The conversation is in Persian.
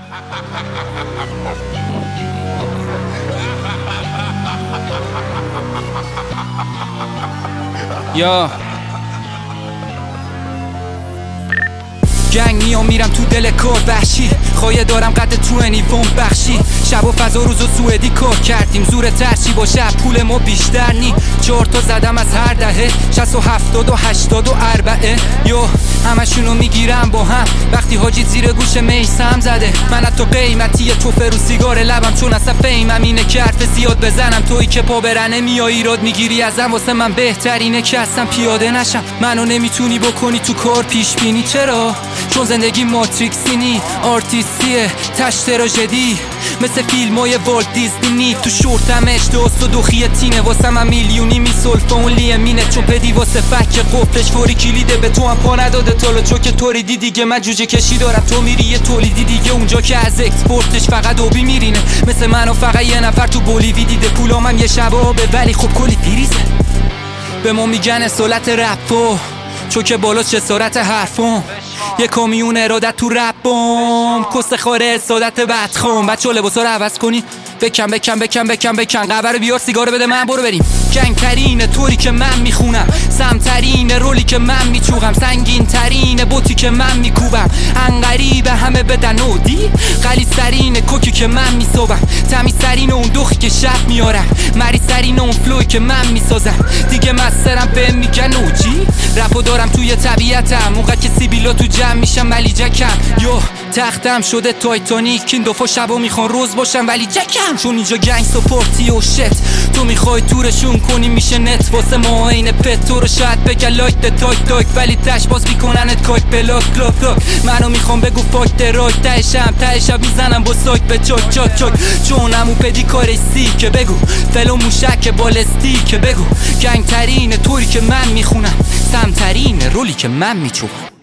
یا گنگ میام میرم تو دل کار وحشی، خواهی دارم قد تو انیفون بخشی. شب و فضا روز و سوئدی کار کردیم، زور ترچی با شب پول ما بیشتر نی. 4 تا زدم از هر دهه، 60 و 70 و 80 و 40. یو همشونو میگیرم با هم وقتی حاجی زیر گوش میسم زده. من حتی قیمتی توفه رو سیگار لبم، چون اصلا فیمم اینه که حرف زیاد بزنم. تویی که پا برنه میای ایراد میگیری ازم، واسه من بهترینه که اصلا پیاده نشم. منو نمیتونی بکنی تو کار پیش بینی. چرا؟ چون زندگی ماتریکسی نی، آرتیستیه تش تراژدی، مثل فیلمای والت دیزنی. تو شورتمش دوست و دوخیتینه، واسه من میلیونی میسولفه اون لیمینه. چون پدی واسه فک قفلش فوری کلیده، به تو هم پا نداده تالا چون که توریدی دیگه. من جوجه کشی دارم، تو میری یه تولیدی دیگه اونجا که از اکسپورتش فقط آبی میرینه. مثل منو فقط یه نفر تو بولیوی دیده، پولامم یه شبابه ولی خب کلی فریزه. به ما میگن اصالت رپو، چون که بالا چه سرعت حرفم. یه کامیون ارادت تو رپم، کست خاره سادت بدخم. بچه لباسا رو عوض کنی، بکن قهوه رو بیار، سیگار بده من، برو بریم. جنگ ترینه طوری که من میخونم، سمترین رولی که من میچوغم، سنگین ترین بوتی که من میکوبم. انقریبه همه بدن اودی، غلیظترین کوکی که من میصابم، تمیزترین اون دخی که شب میارم، مریضترین اون فلوی که من میسازم. دیگه مسترم به میگن اوجی، رپو دارم توی طبیعتم. موقع که سیبیلا تو جمع میشم ولی جکم. یو تختم شده تایتانیک، این دو شبا میخوان روز باشم ولی جکم. چون اینجا گنگ سپورتی و شت، تو میخوای تورشون کنی میشه نت. واسه ما این پت تو رو شاید بگه لایک ده تاک ولی تش باز میکننت کاک بلاک کلاک. منو میخوام بگو فاک دراک، تهشم میزنم با ساک به چاک. چون همو پدی کارش سیکه، بگو فلو موشک بالستیکه. بگو گنگ ترینه طوری که من میخونم، سمترین رولی که من میچوبم.